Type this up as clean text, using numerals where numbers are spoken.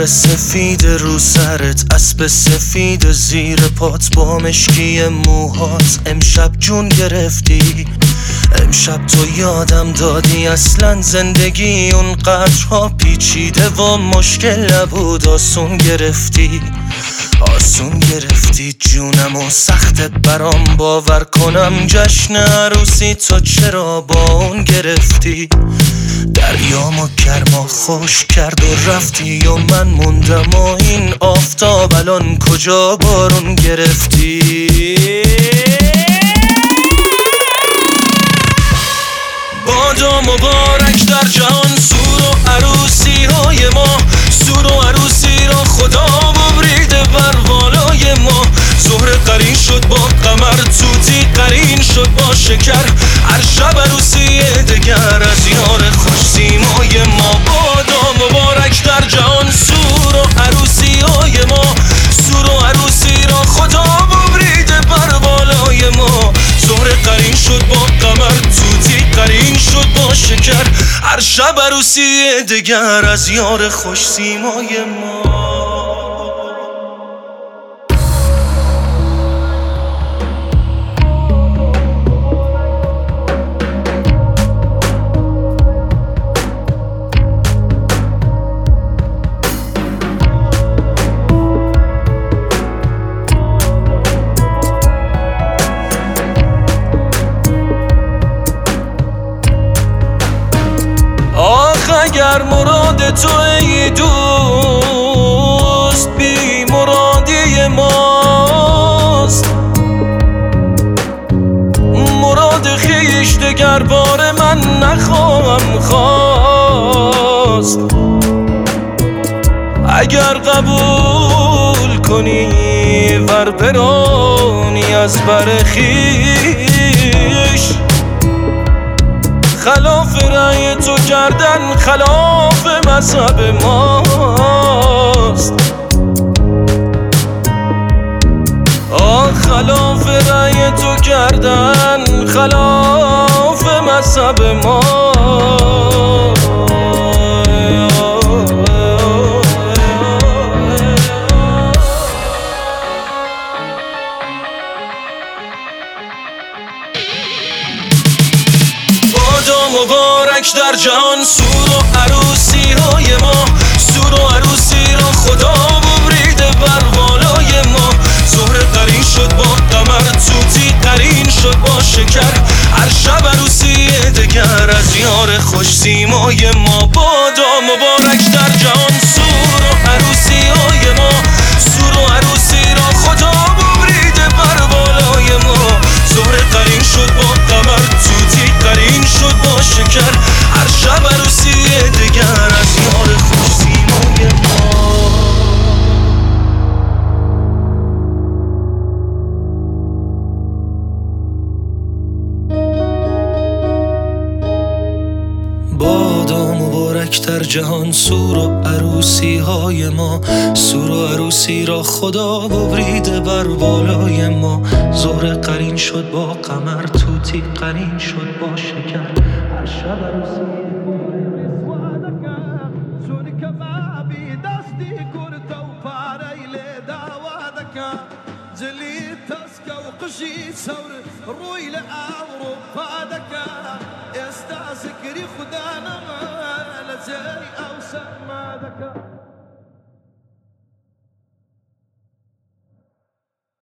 ابر سفید رو سرت، اسب سفید زیر پات، با مشکی موهات امشب جون گرفتی. امشب تو یادم دادی اصلا زندگی اونقدرها پیچیده و مشکل نبود. آسون گرفتی جونم و سخت برام باور کنم. جشن عروسی تو چرا با اون گرفتی؟ دریامو گرما خوش کرد و رفتی و من موندم و این آفتاب الان کجا بارون گرفتی؟ بادا مبارک در جهان سور و عروسی های ما، سور و عروسی را خدا ببریده بر بالای ما. زهره قرین شد با قمر، توتی قرین شد با شکر، هر شب عروسی دگر از یار خوش سیمای ما. بادا مبارک در جهان سور و عروسی های ما، سور و عروسی را خدا ببریده بر بالای ما. زهره قرین شد با قمر، توتی قرین شد با شکر، هر شب عروسی دگر از یار خوش سیمای ما. اگر مراد تو ای دوست بی مرادی ماست، مراد خویش دگر بار من نخواهم خواست. اگر قبول کنی ور برانی از بر خویش، خلاف رأی تو کردن خلاف مذهب ماست. خلاف رأی تو کردن خلاف مذهب ماست. مبارک در جهان سور و عروسی های ما، سور و عروسی را خدا ببریده بر بالای ما. زهره قرین شد با قمر، توتی قرین شد با شکر، هر شب عروسی دگر از یار خوش سیمای ما. بادا مبارک در جهان سور و عروسی های ما، سور و عروسی را خدا ببریده بر بالای ما. زهره قرین شد با قمر، توتی قرین شد با شکر، هر شب عروسی دگر از یار خوش سیمای ما. بادا مبارک در جهان سور و عروسی های ما، سور و عروسی را خدا ببریده بر بالای ما. زهره قرین شد با قمر، توتی قرین شد با شکر، هر شب عروسی روی لأوروبا دكا يستاسكري خدانا ما لزي أو سما دكا.